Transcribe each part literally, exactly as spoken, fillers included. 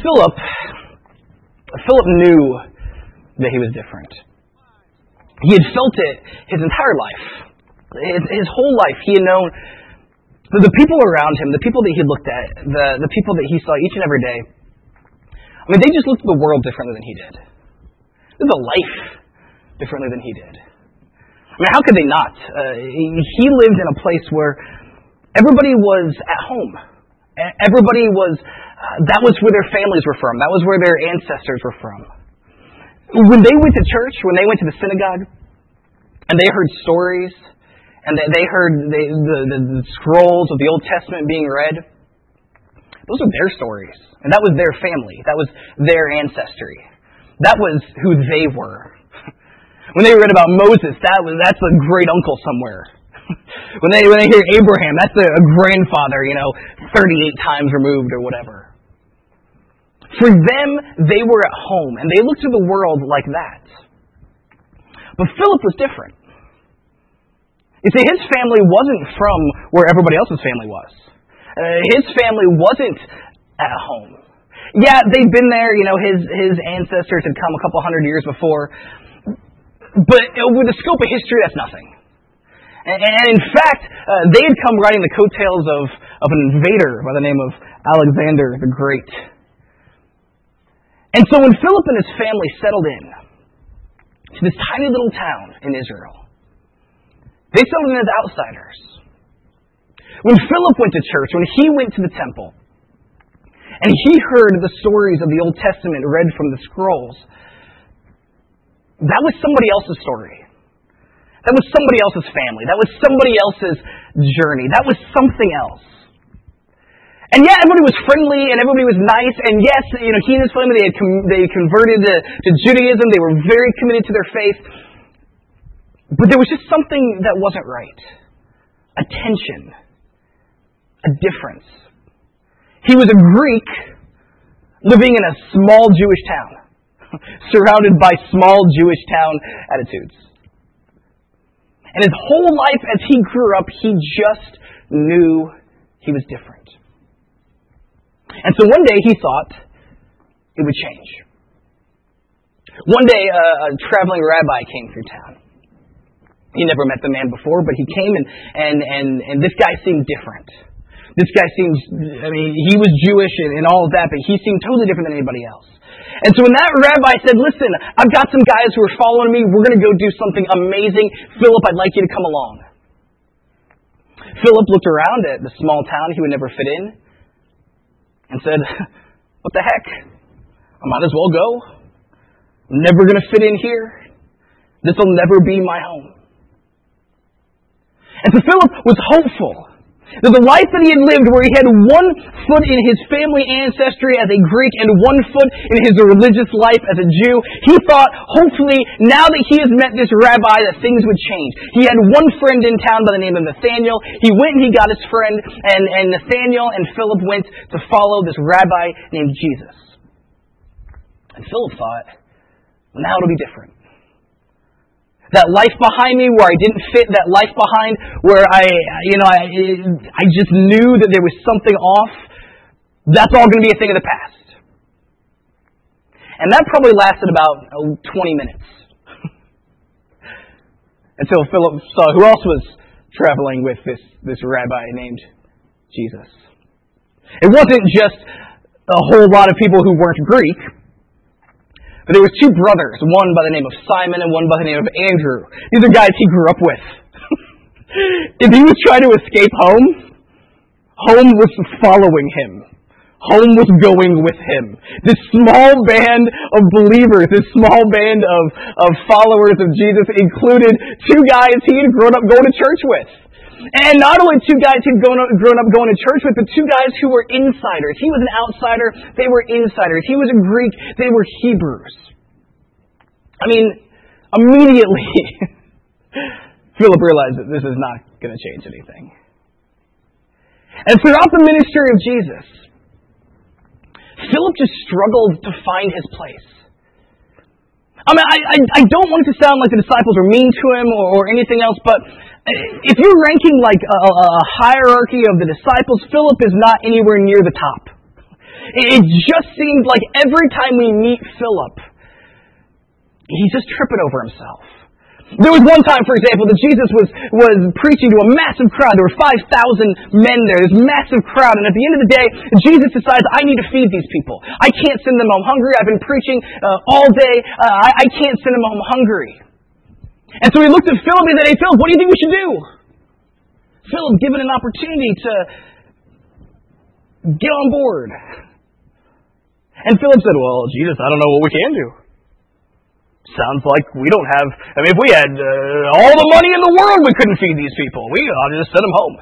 Philip, Philip knew that he was different. He had felt it his entire life. His, his whole life, he had known that the people around him, the people that he looked at, the, the people that he saw each and every day, I mean, they just looked at the world differently than he did. They lived a life differently than he did. I mean, how could they not? Uh, he, he lived in a place where everybody was at home. Everybody was, uh, that was where their families were from. That was where their ancestors were from. When they went to church, when they went to the synagogue, and they heard stories, and they, they heard the, the, the scrolls of the Old Testament being read, those were their stories. And that was their family. That was their ancestry. That was who they were. When they read about Moses, that was that's a great uncle somewhere. when they when they hear Abraham, that's a, a grandfather, you know, thirty-eight times removed or whatever. For them, they were at home, and they looked at the world like that. But Philip was different. You see, his family wasn't from where everybody else's family was. Uh, his family wasn't at home. Yeah, they'd been there, you know, his his ancestors had come a couple hundred years before. But with the scope of history, that's nothing. And, and in fact, uh, they had come riding the coattails of, of an invader by the name of Alexander the Great. And so when Philip and his family settled in to this tiny little town in Israel, they settled in as outsiders. When Philip went to church, when he went to the temple, and he heard the stories of the Old Testament read from the scrolls, that was somebody else's story. That was somebody else's family. That was somebody else's journey. That was something else. And yeah, everybody was friendly and everybody was nice. And yes, you know, he and his family, they had com- they converted to, to Judaism. They were very committed to their faith. But there was just something that wasn't right. A tension. A difference. He was a Greek living in a small Jewish town, surrounded by small Jewish town attitudes. And his whole life as he grew up, he just knew he was different. And so one day he thought it would change. One day a, a traveling rabbi came through town. He never met the man before, but he came and, and, and, and this guy seemed different. This guy seems, I mean, he was Jewish and, and all of that, but he seemed totally different than anybody else. And so when that rabbi said, listen, I've got some guys who are following me, we're going to go do something amazing. Philip, I'd like you to come along. Philip looked around at the small town he would never fit in and said, what the heck? I might as well go. I'm never going to fit in here. This will never be my home. And so Philip was hopeful that the life that he had lived, where he had one foot in his family ancestry as a Greek and one foot in his religious life as a Jew, he thought, hopefully, now that he has met this rabbi, that things would change. He had one friend in town by the name of Nathaniel. He went and he got his friend, and, and Nathaniel and Philip went to follow this rabbi named Jesus. And Philip thought, well, now it'll be different. That life behind me where I didn't fit, that life behind where I, you know, I, I just knew that there was something off, that's all going to be a thing of the past. And that probably lasted about oh, twenty minutes. Until Philip saw who else was traveling with this, this rabbi named Jesus. It wasn't just a whole lot of people who weren't Greek. But there was two brothers, one by the name of Simon and one by the name of Andrew. These are guys he grew up with. If he was trying to escape home, home was following him. Home was going with him. This small band of believers, this small band of, of followers of Jesus included two guys he had grown up going to church with. And not only two guys he'd grown up, grown up going to church with, but two guys who were insiders. He was an outsider, they were insiders. He was a Greek, they were Hebrews. I mean, immediately, Philip realized that this is not going to change anything. And throughout the ministry of Jesus, Philip just struggled to find his place. I mean, I, I, I don't want it to sound like the disciples were mean to him or, or anything else, but if you're ranking like a, a hierarchy of the disciples, Philip is not anywhere near the top. It just seemed like every time we meet Philip, he's just tripping over himself. There was one time, for example, that Jesus was, was preaching to a massive crowd. There were five thousand men there, this massive crowd. And at the end of the day, Jesus decides, I need to feed these people. I can't send them home hungry. I've been preaching uh, all day. Uh, I, I can't send them home hungry. And so he looked at Philip and he said, hey, Philip, what do you think we should do? Philip, given an opportunity to get on board. And Philip said, well, Jesus, I don't know what we can do. Sounds like we don't have, I mean, if we had uh, all the money in the world, we couldn't feed these people. We ought to just send them home.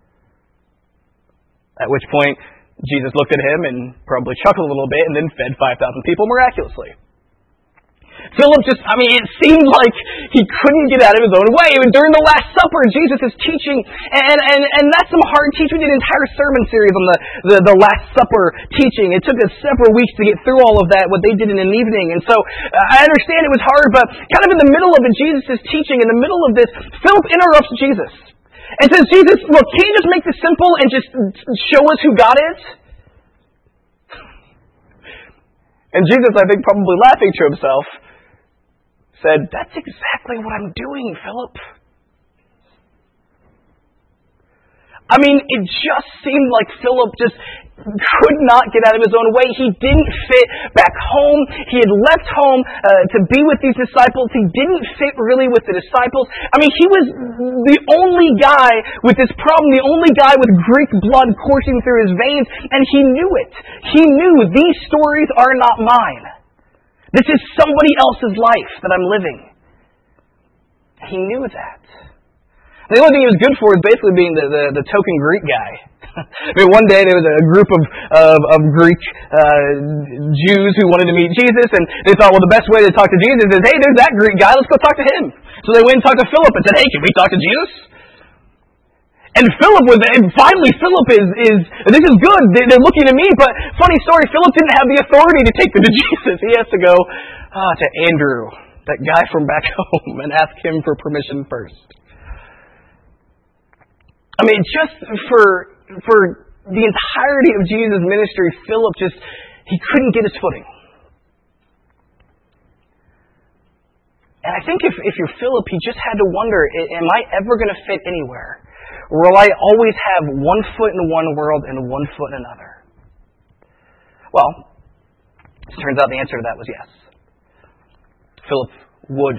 At which point, Jesus looked at him and probably chuckled a little bit and then fed five thousand people miraculously. Philip just, I mean, it seemed like he couldn't get out of his own way. Even during the Last Supper, Jesus is teaching, and, and, and that's some hard teaching. We did an entire sermon series on the, the, the Last Supper teaching. It took us several weeks to get through all of that, what they did in an evening. And so uh, I understand it was hard, but kind of in the middle of it, Jesus is teaching. In the middle of this, Philip interrupts Jesus and says, Jesus, look, can you just make this simple and just show us who God is? And Jesus, I think, probably laughing to himself, said, that's exactly what I'm doing, Philip. I mean, it just seemed like Philip just could not get out of his own way. He didn't fit back home. He had left home uh, to be with these disciples. He didn't fit really with the disciples. I mean, he was the only guy with this problem, the only guy with Greek blood coursing through his veins, and he knew it. He knew these stories are not mine. This is somebody else's life that I'm living. He knew that. The only thing he was good for was basically being the, the, the token Greek guy. I mean, one day there was a group of, of, of Greek uh, Jews who wanted to meet Jesus, and they thought, well, the best way to talk to Jesus is, hey, there's that Greek guy, let's go talk to him. So they went and talked to Philip and said, hey, can we talk to Jesus? And Philip was, and finally Philip is, is, this is good, they're looking at me, but funny story, Philip didn't have the authority to take them to Jesus. He has to go ah, to Andrew, that guy from back home, and ask him for permission first. I mean, just for, for the entirety of Jesus' ministry, Philip just, he couldn't get his footing. And I think if, if you're Philip, he just had to wonder, am I ever going to fit anywhere? Or will I always have one foot in one world and one foot in another? Well, it turns out the answer to that was yes. Philip would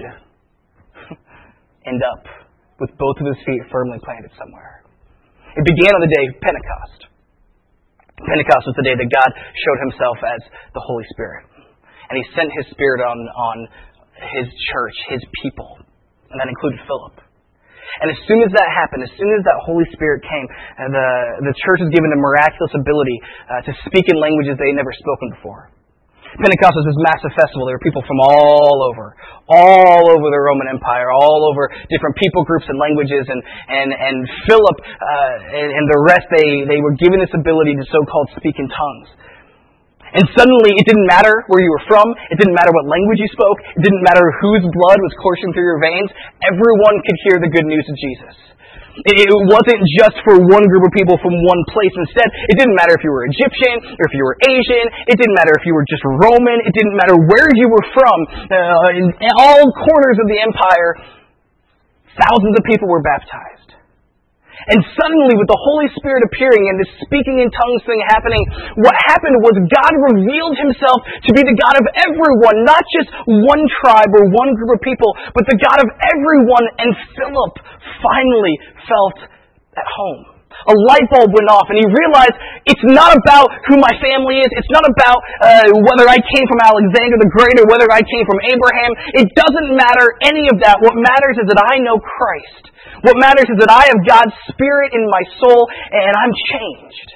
end up with both of his feet firmly planted somewhere. It began on the day of Pentecost. Pentecost was the day that God showed himself as the Holy Spirit. And he sent his Spirit on, on his church, his people. And that included Philip. And as soon as that happened, as soon as that Holy Spirit came, the, the church was given a miraculous ability uh, to speak in languages they had never spoken before. Pentecost was this massive festival. There were people from all over, all over the Roman Empire, all over different people groups and languages. And, and, and Philip uh, and, and the rest, they, they were given this ability to so-called speak in tongues. And suddenly, it didn't matter where you were from. It didn't matter what language you spoke. It didn't matter whose blood was coursing through your veins. Everyone could hear the good news of Jesus. It wasn't just for one group of people from one place. Instead, it didn't matter if you were Egyptian or if you were Asian. It didn't matter if you were just Roman. It didn't matter where you were from. Uh, in all corners of the empire, thousands of people were baptized. And suddenly, with the Holy Spirit appearing and this speaking in tongues thing happening, what happened was God revealed himself to be the God of everyone, not just one tribe or one group of people, but the God of everyone. And Philip finally felt at home. A light bulb went off, and he realized it's not about who my family is. It's not about uh, whether I came from Alexander the Great or whether I came from Abraham. It doesn't matter any of that. What matters is that I know Christ. What matters is that I have God's Spirit in my soul, and I'm changed.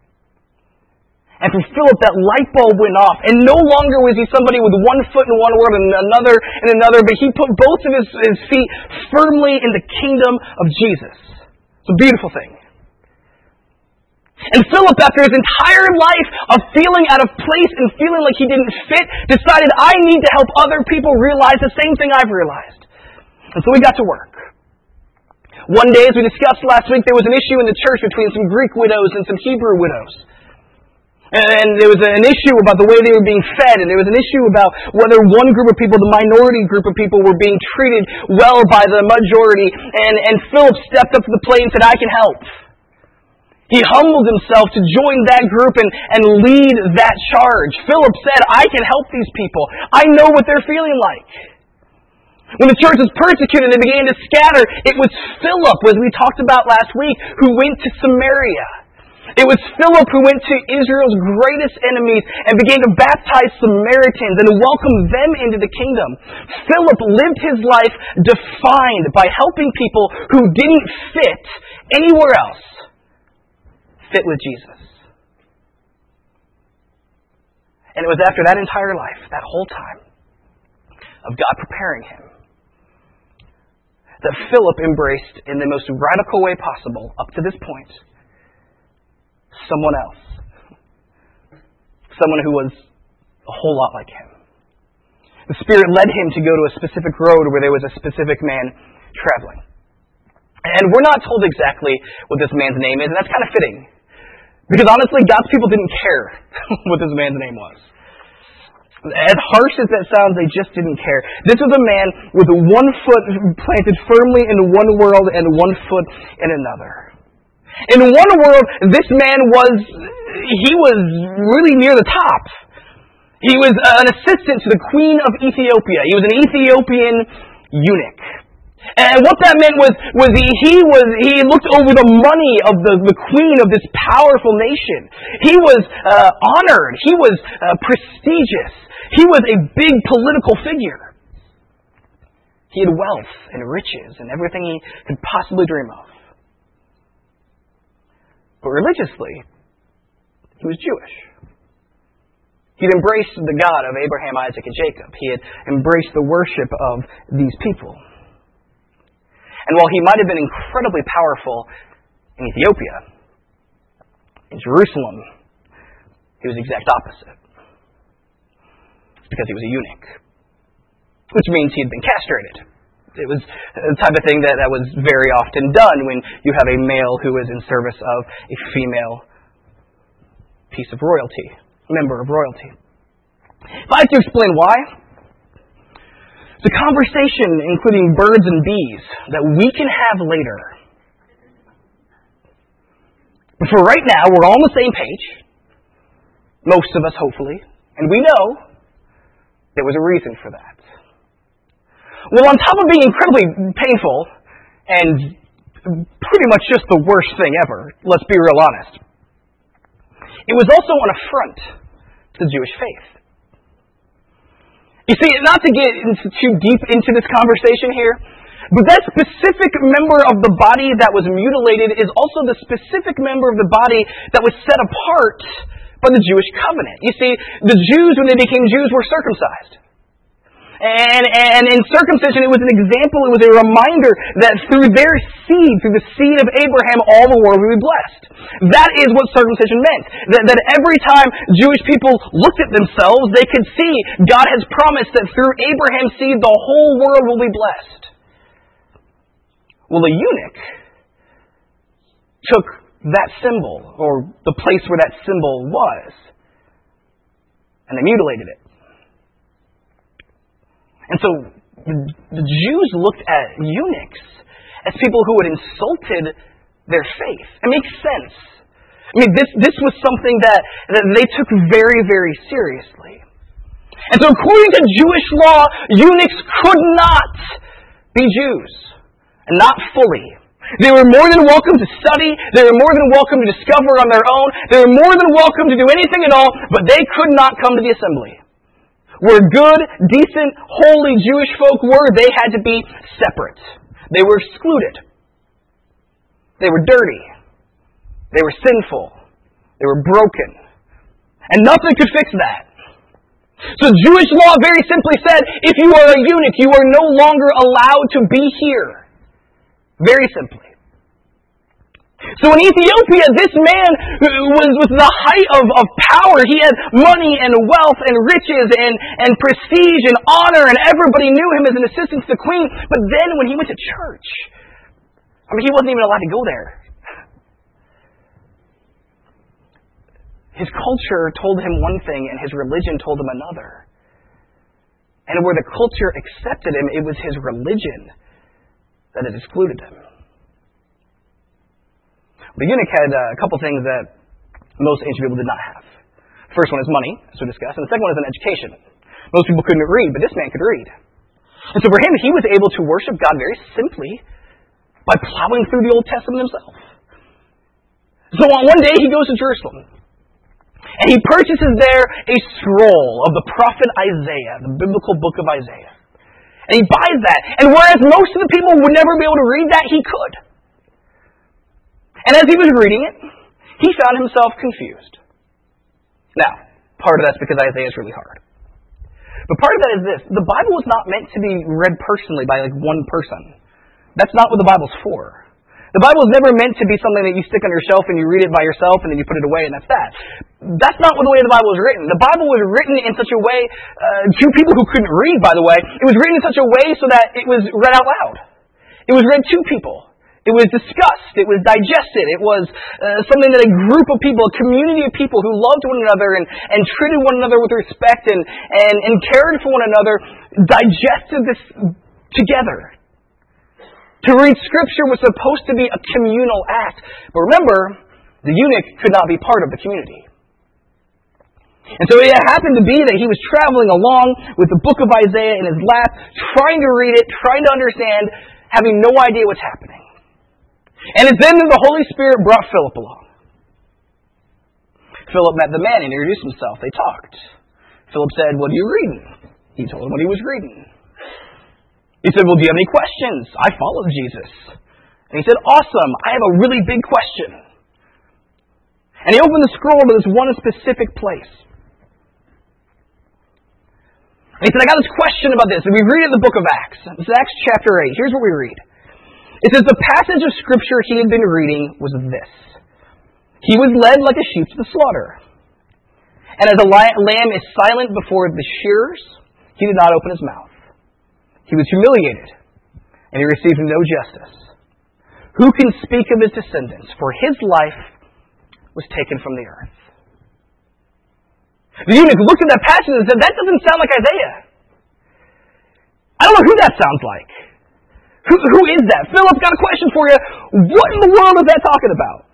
And for Philip, that light bulb went off, and no longer was he somebody with one foot in one world and another in another, but he put both of his, his feet firmly in the kingdom of Jesus. It's a beautiful thing. And Philip, after his entire life of feeling out of place and feeling like he didn't fit, decided, I need to help other people realize the same thing I've realized. And so he got to work. One day, as we discussed last week, there was an issue in the church between some Greek widows and some Hebrew widows. And there was an issue about the way they were being fed, and there was an issue about whether one group of people, the minority group of people, were being treated well by the majority. And, and Philip stepped up to the plate and said, I can help. He humbled himself to join that group and, and lead that charge. Philip said, I can help these people. I know what they're feeling like. When the church was persecuted and they began to scatter, it was Philip, as we talked about last week, who went to Samaria. It was Philip who went to Israel's greatest enemies and began to baptize Samaritans and welcome them into the kingdom. Philip lived his life defined by helping people who didn't fit anywhere else fit with Jesus. And it was after that entire life, that whole time, of God preparing him, that Philip embraced in the most radical way possible, up to this point, someone else. Someone who was a whole lot like him. The Spirit led him to go to a specific road where there was a specific man traveling. And we're not told exactly what this man's name is, and that's kind of fitting. Because honestly, God's people didn't care what this man's name was. As harsh as that sounds, they just didn't care. This was a man with one foot planted firmly in one world and one foot in another. In one world, this man was, he was really near the top. He was an assistant to the Queen of Ethiopia. He was an Ethiopian eunuch. And what that meant was, was he, he was he looked over the money of the, the queen of this powerful nation. He was uh, honored. He was uh, prestigious. He was a big political figure. He had wealth and riches and everything he could possibly dream of. But religiously, he was Jewish. He had embraced the God of Abraham, Isaac, and Jacob. He had embraced the worship of these people. And while he might have been incredibly powerful in Ethiopia, in Jerusalem, he was the exact opposite. Because he was a eunuch. Which means he had been castrated. It was the type of thing that, that was very often done when you have a male who is in service of a female piece of royalty, member of royalty. If I have to explain why, the conversation including birds and bees that we can have later. But for right now, we're all on the same page. Most of us, hopefully. And we know there was a reason for that. Well, on top of being incredibly painful and pretty much just the worst thing ever, let's be real honest, it was also an affront to the Jewish faith. You see, not to get into, too deep into this conversation here, but that specific member of the body that was mutilated is also the specific member of the body that was set apart by the Jewish covenant. You see, the Jews, when they became Jews, were circumcised. And, and in circumcision, it was an example, it was a reminder that through their seed, through the seed of Abraham, all the world would be blessed. That is what circumcision meant. That, that every time Jewish people looked at themselves, they could see God has promised that through Abraham's seed, the whole world will be blessed. Well, the eunuch took that symbol, or the place where that symbol was, and they mutilated it. And so the Jews looked at eunuchs as people who had insulted their faith. It makes sense. I mean, this, this was something that, that they took very, very seriously. And so according to Jewish law, eunuchs could not be Jews. And not fully. They were more than welcome to study. They were more than welcome to discover on their own. They were more than welcome to do anything at all, but they could not come to the assembly. Where good, decent, holy Jewish folk were, they had to be separate. They were excluded. They were dirty. They were sinful. They were broken. And nothing could fix that. So Jewish law very simply said, if you are a eunuch, you are no longer allowed to be here. Very simply. So in Ethiopia, this man was, was the height of, of power. He had money and wealth and riches and, and prestige and honor, and everybody knew him as an assistant to the queen. But then when he went to church, I mean, he wasn't even allowed to go there. His culture told him one thing and his religion told him another. And where the culture accepted him, it was his religion that had excluded him. The eunuch had a couple things that most ancient people did not have. First one is money, as we discussed, and the second one is an education. Most people couldn't read, but this man could read. And so for him, he was able to worship God very simply by plowing through the Old Testament himself. So on one day, he goes to Jerusalem, and he purchases there a scroll of the prophet Isaiah, the biblical book of Isaiah. And he buys that, and whereas most of the people would never be able to read that, he could. And as he was reading it, he found himself confused. Now, part of that's because Isaiah is really hard. But part of that is this. The Bible was not meant to be read personally by like one person. That's not what the Bible's for. The Bible is never meant to be something that you stick on your shelf and you read it by yourself and then you put it away and that's that. That's not the way the Bible was written. The Bible was written in such a way, uh, to people who couldn't read, by the way, it was written in such a way so that it was read out loud. It was read to people. It was discussed. It was digested. It was uh, something that a group of people, a community of people who loved one another and, and treated one another with respect and, and, and cared for one another, digested this together. To read Scripture was supposed to be a communal act. But remember, the eunuch could not be part of the community. And so it happened to be that he was traveling along with the book of Isaiah in his lap, trying to read it, trying to understand, having no idea what's happening. And it's then that the Holy Spirit brought Philip along. Philip met the man and introduced himself. They talked. Philip said, "What are you reading?" He told him what he was reading. He said, "Well, do you have any questions? I followed Jesus." And he said, "Awesome. I have a really big question." And he opened the scroll to this one specific place. And he said, "I got this question about this." And we read it in the book of Acts. This is Acts chapter eight. Here's what we read. It says, the passage of Scripture he had been reading was this. He was led like a sheep to the slaughter. And as a lamb is silent before the shearers, he did not open his mouth. He was humiliated, and he received no justice. Who can speak of his descendants? For his life was taken from the earth. The eunuch looked at that passage and said, that doesn't sound like Isaiah. I don't know who that sounds like. Who, who is that? Philip's got a question for you. What in the world is that talking about?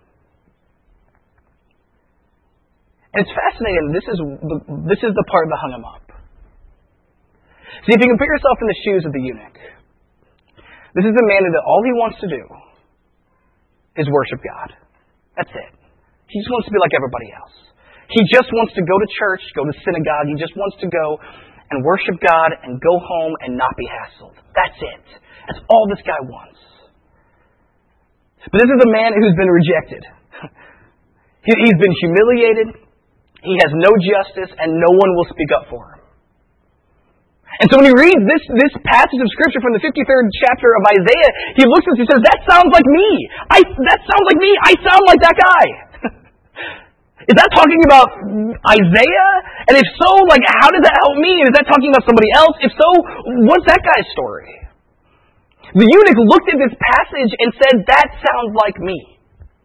And it's fascinating. This is the, this is the part that hung him up. See, if you can put yourself in the shoes of the eunuch, this is a man that all he wants to do is worship God. That's it. He just wants to be like everybody else. He just wants to go to church, go to synagogue. He just wants to go and worship God and go home and not be hassled. That's it. That's all this guy wants. But this is a man who's been rejected. He's been humiliated. He has no justice, and no one will speak up for him. And so when he reads this, this passage of Scripture from the fifty-third chapter of Isaiah, he looks at us and he says, that sounds like me. I, that sounds like me. I sound like that guy. Is that talking about Isaiah? And if so, like, how does that help me? Is that talking about somebody else? If so, what's that guy's story? The eunuch looked at this passage and said, that sounds like me.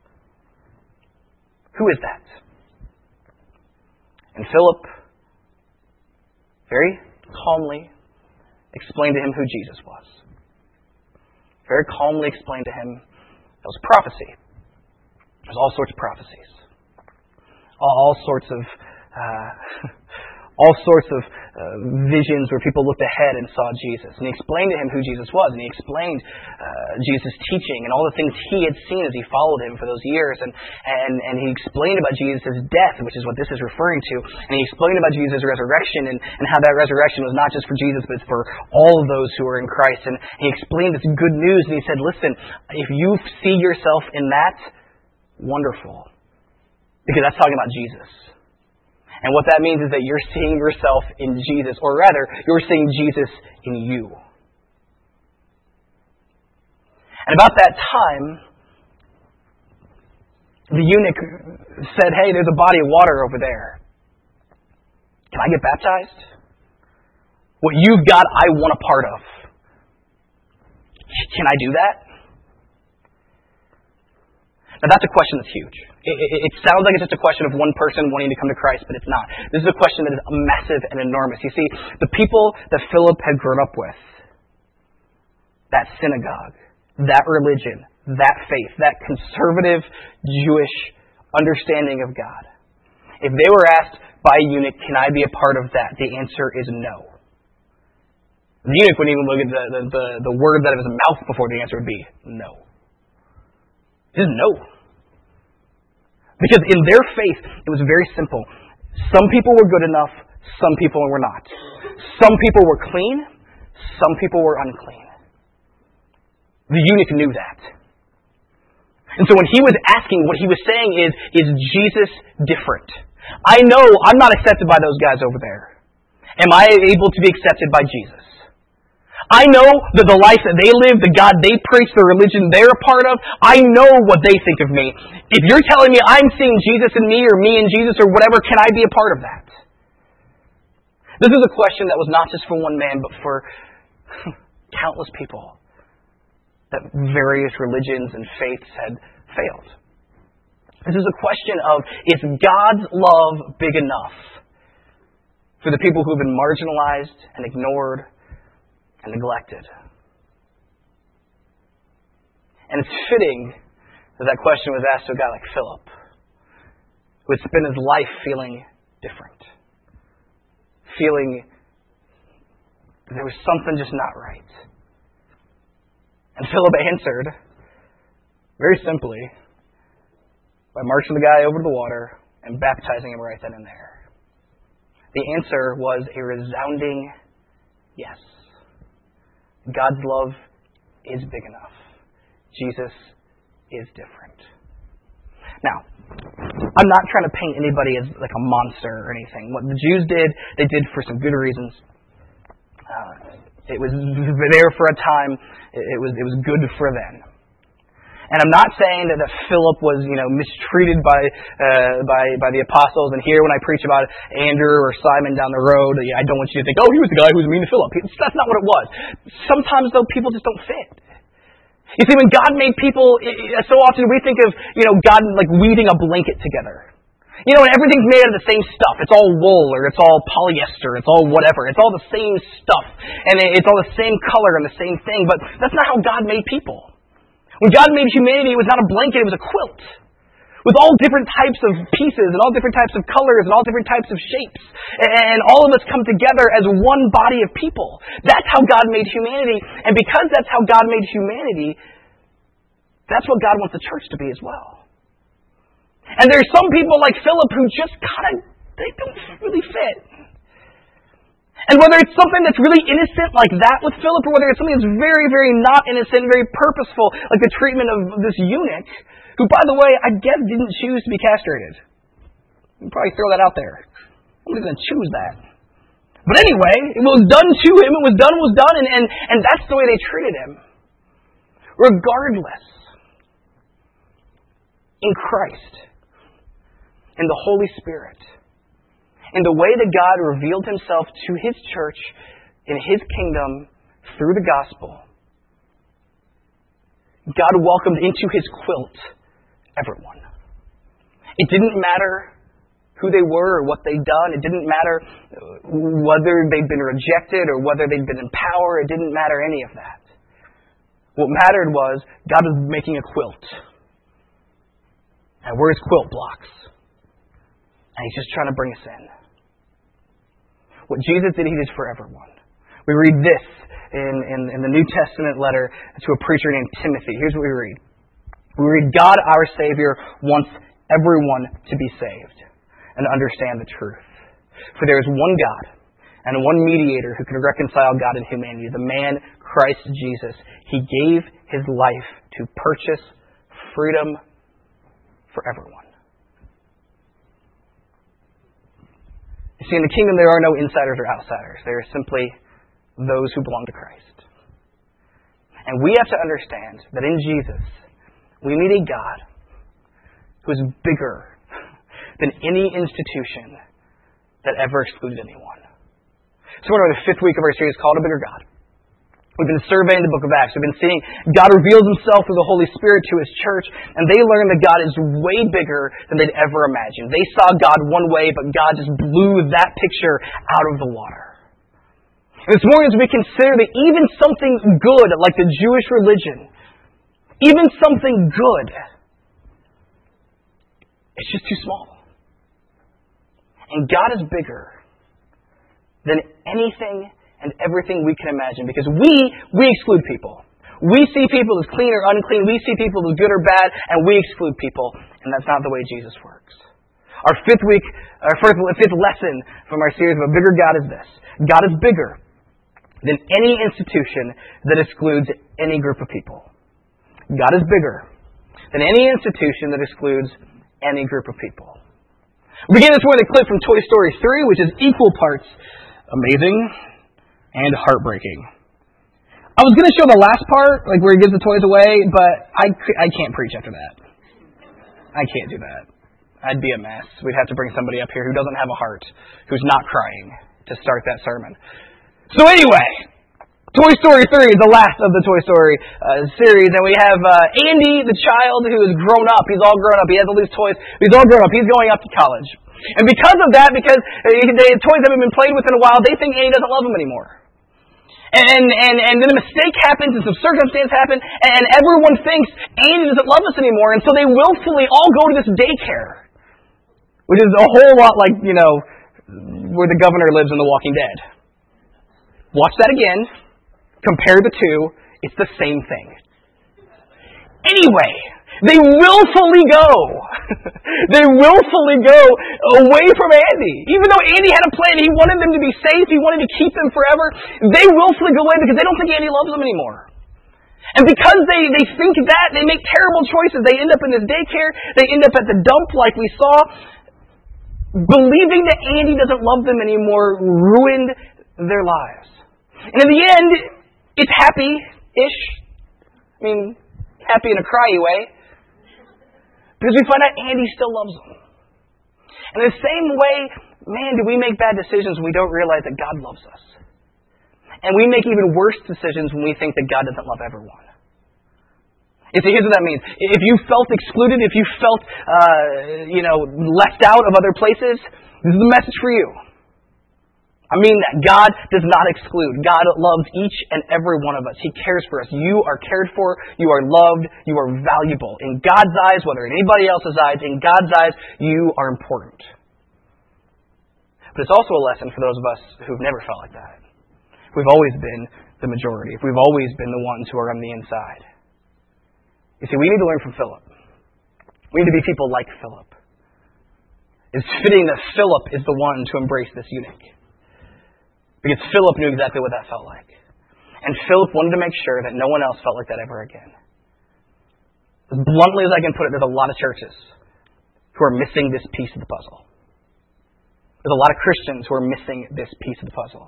Who is that? And Philip very calmly explained to him who Jesus was. Very calmly explained to him that was prophecy. There's all sorts of prophecies. All, all sorts of uh, all sorts of uh, visions where people looked ahead and saw Jesus. And he explained to him who Jesus was. And he explained uh, Jesus' teaching and all the things he had seen as he followed him for those years. And, and, and he explained about Jesus' death, which is what this is referring to. And he explained about Jesus' resurrection and, and how that resurrection was not just for Jesus, but it's for all of those who are in Christ. And he explained this good news. And he said, listen, if you see yourself in that, wonderful. Because that's talking about Jesus. And what that means is that you're seeing yourself in Jesus, or rather, you're seeing Jesus in you. And about that time, the eunuch said, hey, there's a body of water over there. Can I get baptized? What you've got, I want a part of. Can I do that? Now that's a question that's huge. It, it, it sounds like it's just a question of one person wanting to come to Christ, but it's not. This is a question that is massive and enormous. You see, the people that Philip had grown up with, that synagogue, that religion, that faith, that conservative Jewish understanding of God, if they were asked by a eunuch, can I be a part of that? The answer is no. The eunuch wouldn't even look at the, the, the, the word out of his mouth before the answer would be no. Just no. Because in their faith, it was very simple. Some people were good enough, some people were not. Some people were clean, some people were unclean. The eunuch knew that. And so when he was asking, what he was saying is, is Jesus different? I know I'm not accepted by those guys over there. Am I able to be accepted by Jesus? I know that the life that they live, the God they preach, the religion they're a part of, I know what they think of me. If you're telling me I'm seeing Jesus in me or me in Jesus or whatever, can I be a part of that? This is a question that was not just for one man, but for countless people that various religions and faiths had failed. This is a question of, is God's love big enough for the people who have been marginalized and ignored and neglected? And it's fitting that that question was asked to a guy like Philip, who had spent his life feeling different, feeling that there was something just not right. And Philip answered, very simply, by marching the guy over to the water and baptizing him right then and there. The answer was a resounding yes. God's love is big enough. Jesus is different. Now, I'm not trying to paint anybody as like a monster or anything. What the Jews did, they did for some good reasons. Uh, it was there for a time. It was it was good for them. And I'm not saying that, that Philip was, you know, mistreated by uh, by by the apostles. And here, when I preach about Andrew or Simon down the road, I don't want you to think, oh, he was the guy who was mean to Philip. That's not what it was. Sometimes, though, people just don't fit. You see, when God made people, so often we think of, you know, God like weaving a blanket together. You know, and everything's made out of the same stuff. It's all wool, or it's all polyester, it's all whatever. It's all the same stuff. And it's all the same color and the same thing. But that's not how God made people. When God made humanity, it was not a blanket, it was a quilt. With all different types of pieces, and all different types of colors, and all different types of shapes. And all of us come together as one body of people. That's how God made humanity. And because that's how God made humanity, that's what God wants the church to be as well. And there's some people like Philip who just kind of, they don't really fit. And whether it's something that's really innocent like that with Philip, or whether it's something that's very, very not innocent, very purposeful, like the treatment of this eunuch, who, by the way, I guess didn't choose to be castrated. You can probably throw that out there. Nobody's going to choose that. But anyway, it was done to him, it was done, it was done, and, and, and that's the way they treated him. Regardless, in Christ, in the Holy Spirit, in the way that God revealed himself to his church in his kingdom through the gospel, God welcomed into his quilt everyone. It didn't matter who they were or what they'd done. It didn't matter whether they'd been rejected or whether they'd been in power. It didn't matter any of that. What mattered was God was making a quilt. And we're his quilt blocks. And he's just trying to bring us in. What Jesus did, he did for everyone. We read this in, in, in the New Testament letter to a preacher named Timothy. Here's what we read. We read, God, our Savior, wants everyone to be saved and understand the truth. For there is one God and one mediator who can reconcile God and humanity, the man Christ Jesus. He gave his life to purchase freedom for everyone. You see, in the kingdom there are no insiders or outsiders. There are simply those who belong to Christ. And we have to understand that in Jesus, we meet a God who is bigger than any institution that ever excluded anyone. So we're in the fifth week of our series called A Bigger God. We've been surveying the book of Acts. We've been seeing God reveals himself through the Holy Spirit to his church, and they learned that God is way bigger than they'd ever imagined. They saw God one way, but God just blew that picture out of the water. And this morning, as we consider that even something good, like the Jewish religion, even something good, it's just too small. And God is bigger than anything and everything we can imagine, because we we exclude people. We see people as clean or unclean. We see people as good or bad, and we exclude people. And that's not the way Jesus works. Our fifth week, our first, fifth lesson from our series of A Bigger God is this: God is bigger than any institution that excludes any group of people. God is bigger than any institution that excludes any group of people. We begin this with a clip from Toy Story three, which is equal parts amazing and heartbreaking. I was going to show the last part, like where he gives the toys away, but I, I can't preach after that. I can't do that. I'd be a mess. We'd have to bring somebody up here who doesn't have a heart, who's not crying, to start that sermon. So anyway, Toy Story three is the last of the Toy Story uh, series, and we have uh, Andy, the child, who is grown up. He's all grown up. He has all these toys. He's all grown up. He's going up to college. And because of that, because the toys haven't been played with in a while, they think Andy doesn't love them anymore. And, and, and then a mistake happens, and some circumstance happens, and everyone thinks Andy doesn't love us anymore, and so they willfully all go to this daycare, which is a whole lot like, you know, where the governor lives in The Walking Dead. Watch that again. Compare the two. It's the same thing. Anyway, they willfully go. They willfully go away from Andy. Even though Andy had a plan, he wanted them to be safe, he wanted to keep them forever, they willfully go away because they don't think Andy loves them anymore. And because they, they think that, they make terrible choices. They end up in this daycare, they end up at the dump like we saw. Believing that Andy doesn't love them anymore ruined their lives. And in the end, it's happy-ish. I mean, happy in a cryy way. Because we find out Andy still loves them. And in the same way, man, do we make bad decisions when we don't realize that God loves us. And we make even worse decisions when we think that God doesn't love everyone. You see, here's what that means. If you felt excluded, if you felt, uh, you know, left out of other places, this is the message for you. I mean that. God does not exclude. God loves each and every one of us. He cares for us. You are cared for. You are loved. You are valuable. In God's eyes, whether in anybody else's eyes, in God's eyes, you are important. But it's also a lesson for those of us who've never felt like that. We've always been the majority. We've always been the ones who are on the inside. You see, we need to learn from Philip. We need to be people like Philip. It's fitting that Philip is the one to embrace this eunuch. Because Philip knew exactly what that felt like. And Philip wanted to make sure that no one else felt like that ever again. As bluntly as I can put it, there's a lot of churches who are missing this piece of the puzzle. There's a lot of Christians who are missing this piece of the puzzle.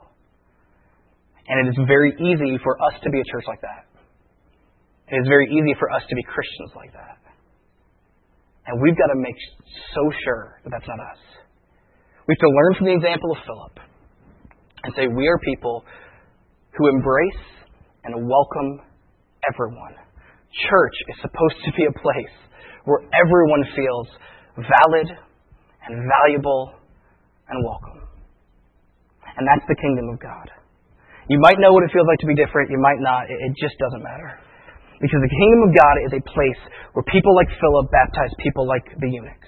And it is very easy for us to be a church like that. It is very easy for us to be Christians like that. And we've got to make so sure that that's not us. We have to learn from the example of Philip and say we are people who embrace and welcome everyone. Church is supposed to be a place where everyone feels valid and valuable and welcome. And that's the kingdom of God. You might know what it feels like to be different. You might not. It just doesn't matter. Because the kingdom of God is a place where people like Philip baptize people like the eunuch.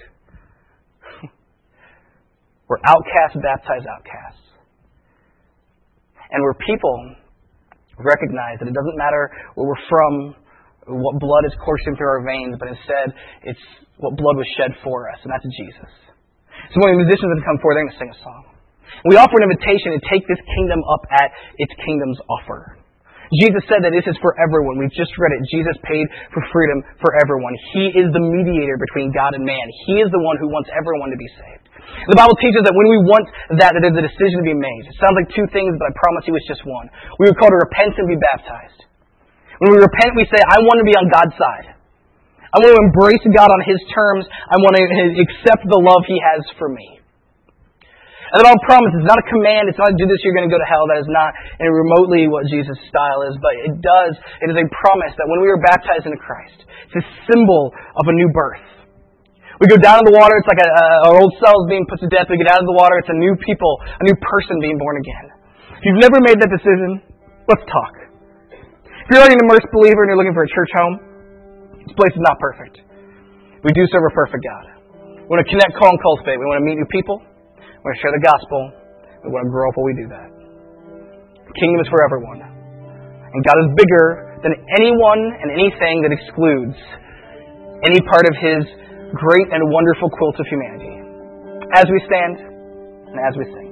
Where outcasts baptize outcasts. And where people recognize that it doesn't matter where we're from, what blood is coursing through our veins, but instead it's what blood was shed for us, and that's Jesus. So when the musicians have come forward, they're going to sing a song. We offer an invitation to take this kingdom up at its kingdom's offer. Jesus said that this is for everyone. We've just read it. Jesus paid for freedom for everyone. He is the mediator between God and man. He is the one who wants everyone to be saved. The Bible teaches that when we want that, that there's a decision to be made. It sounds like two things, but I promise you it's just one. We would call it repent and be baptized. When we repent, we say, I want to be on God's side. I want to embrace God on His terms. I want to accept the love He has for me. And the Bible promises, it's not a command, it's not do this, you're going to go to hell. That is not in remotely what Jesus' style is, but it does, it is a promise that when we are baptized into Christ, it's a symbol of a new birth. We go down in the water, it's like a, a, our old selves being put to death. We get out of the water, it's a new people, a new person being born again. If you've never made that decision, let's talk. If you're already an immersed believer and you're looking for a church home, this place is not perfect. We do serve a perfect God. We want to connect, call, and cultivate. We want to meet new people. We want to share the gospel. We want to grow up while we do that. The kingdom is for everyone. And God is bigger than anyone and anything that excludes any part of His great and wonderful quilt of humanity. As we stand and as we sing.